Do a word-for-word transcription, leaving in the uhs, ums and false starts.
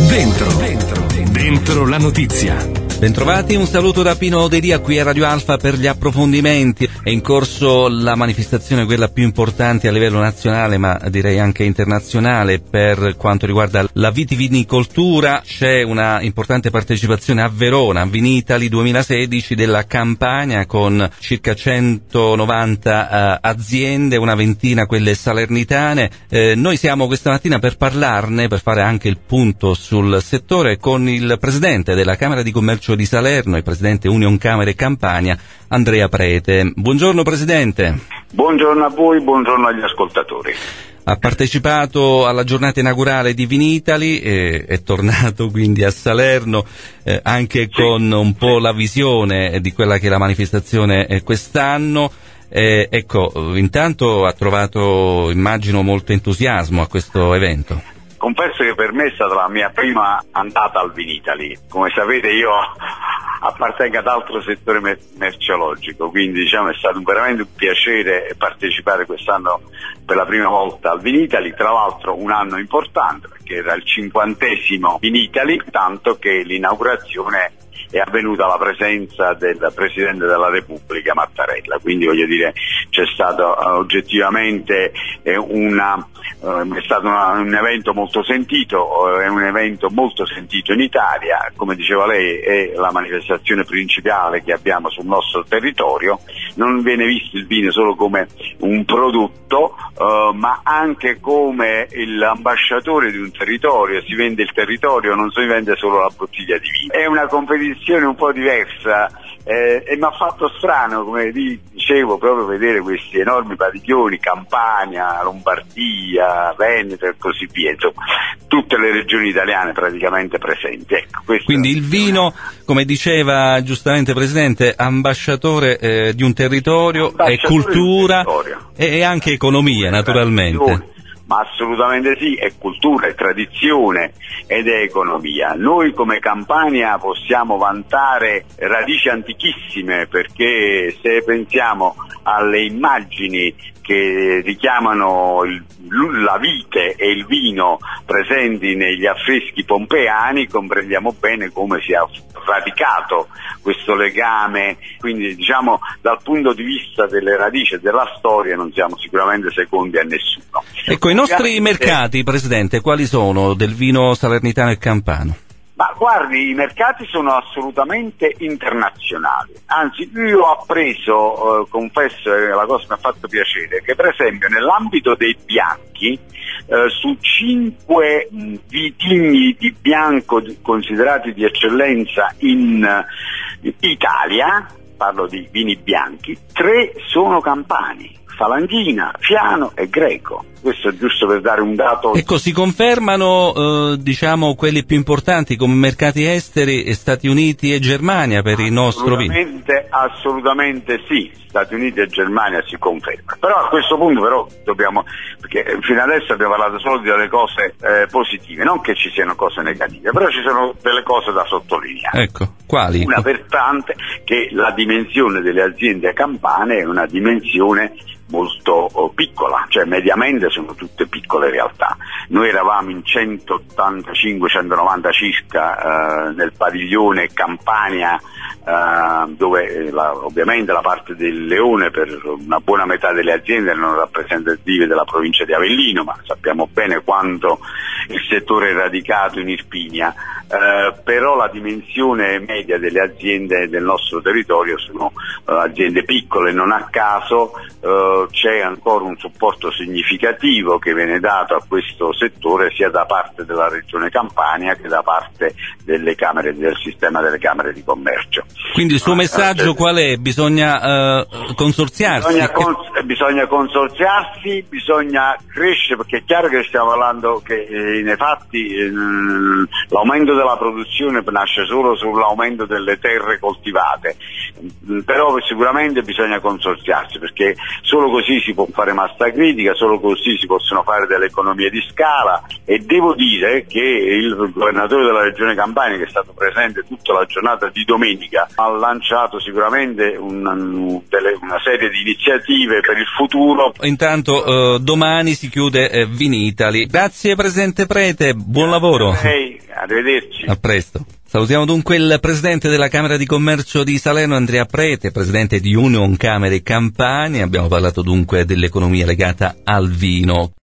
Dentro, dentro, dentro la notizia. Bentrovati, un saluto da Pino Delia qui a Radio Alfa per gli approfondimenti. È in corso la manifestazione, quella più importante a livello nazionale, ma direi anche internazionale, per quanto riguarda la vitivinicoltura. C'è una importante partecipazione a Verona, Vinitaly duemilasedici della Campania, con circa centonovanta uh, aziende, una ventina quelle salernitane. Eh, noi siamo questa mattina per parlarne, per fare anche il punto sul settore, con il presidente della Camera di Commercio di Salerno e presidente Union Camere Campania, Andrea Prete. Buongiorno Presidente. Buongiorno a voi, buongiorno agli ascoltatori. Ha partecipato alla giornata inaugurale di Vinitaly, eh, è tornato quindi a Salerno, eh, anche sì, con un po' sì. la visione di quella che è la manifestazione eh, quest'anno. Eh, ecco, intanto ha trovato, immagino, molto entusiasmo a questo evento. Confesso che per me è stata la mia prima andata al Vinitaly. Come sapete io appartengo ad altro settore mer- merceologico, quindi diciamo è stato veramente un piacere partecipare quest'anno per la prima volta al Vinitaly, tra l'altro un anno importante perché era il cinquantesimo Vinitaly, tanto che l'inaugurazione è avvenuta alla presenza del Presidente della Repubblica Mattarella, quindi voglio dire c'è stato uh, oggettivamente eh, una, uh, è stato una, un evento molto sentito, uh, è un evento molto sentito in Italia, come diceva lei è la manifestazione principale che abbiamo sul nostro territorio. Non viene visto il vino solo come un prodotto, uh, ma anche come l'ambasciatore di un territorio. Si vende il territorio, non si vende solo la bottiglia di vino. È una competizione un po' diversa eh, e mi ha fatto strano, come dicevo, proprio vedere questi enormi padiglioni, Campania, Lombardia, Veneto e così via, insomma tutte le regioni italiane praticamente presenti. Ecco, quindi il vino, come diceva giustamente Presidente, ambasciatore eh, di un territorio, è cultura e anche economia, naturalmente. Ma assolutamente sì, è cultura, è tradizione ed è economia. Noi come Campania possiamo vantare radici antichissime, perché se pensiamo alle immagini che richiamano il, la vite e il vino presenti negli affreschi pompeani, comprendiamo bene come sia radicato questo legame. Quindi diciamo dal punto di vista delle radici e della storia non siamo sicuramente secondi a nessuno. Ecco, i nostri mercati, Presidente, quali sono del vino salernitano e campano? Ma guardi, i mercati sono assolutamente internazionali, anzi io ho appreso, eh, confesso che la cosa mi ha fatto piacere, che per esempio nell'ambito dei bianchi, eh, su cinque mh, vitigni di bianco di, considerati di eccellenza in uh, Italia, parlo di vini bianchi, tre sono campani. Falanghina, Fiano e Greco. Questo è giusto per dare un dato. Ecco, si confermano eh, diciamo quelli più importanti come mercati esteri, Stati Uniti e Germania per il nostro vino? Assolutamente sì, Stati Uniti e Germania si confermano. Però a questo punto però dobbiamo, perché fino adesso abbiamo parlato solo delle cose eh, positive, non che ci siano cose negative, però ci sono delle cose da sottolineare. Ecco, quali? Una per tante, che la dimensione delle aziende campane è una dimensione molto oh, piccola, cioè mediamente sono tutte piccole in realtà. Noi eravamo in centottantacinque centonovanta circa eh, nel padiglione Campania, eh, dove la, ovviamente la parte del Leone per una buona metà delle aziende erano rappresentative della provincia di Avellino, ma sappiamo bene quanto il settore è radicato in Irpinia. Eh, però la dimensione media delle aziende del nostro territorio sono eh, aziende piccole, non a caso eh, c'è ancora un supporto significativo che viene dato a questo settore sia da parte della Regione Campania che da parte delle camere, del sistema delle camere di commercio. Quindi il suo messaggio qual è? Bisogna eh, consorziarsi? Bisogna, cons- bisogna consorziarsi, bisogna crescere, perché è chiaro che stiamo parlando che eh, in effetti eh, l'aumento della produzione nasce solo sull'aumento delle terre coltivate, però sicuramente bisogna consorziarsi, perché solo così si può fare massa critica, solo così si possono fare delle economie di scala. E devo dire che il governatore della regione Campania, che è stato presente tutta la giornata di domenica, ha lanciato sicuramente una, una serie di iniziative per il futuro. Intanto eh, domani si chiude eh, Vinitaly. Grazie Presidente Prete, buon lavoro. A lei, a Arrivederci. A presto. Salutiamo dunque il presidente della Camera di Commercio di Salerno, Andrea Prete, presidente di Union Camere Campania. Abbiamo parlato dunque dell'economia legata al vino.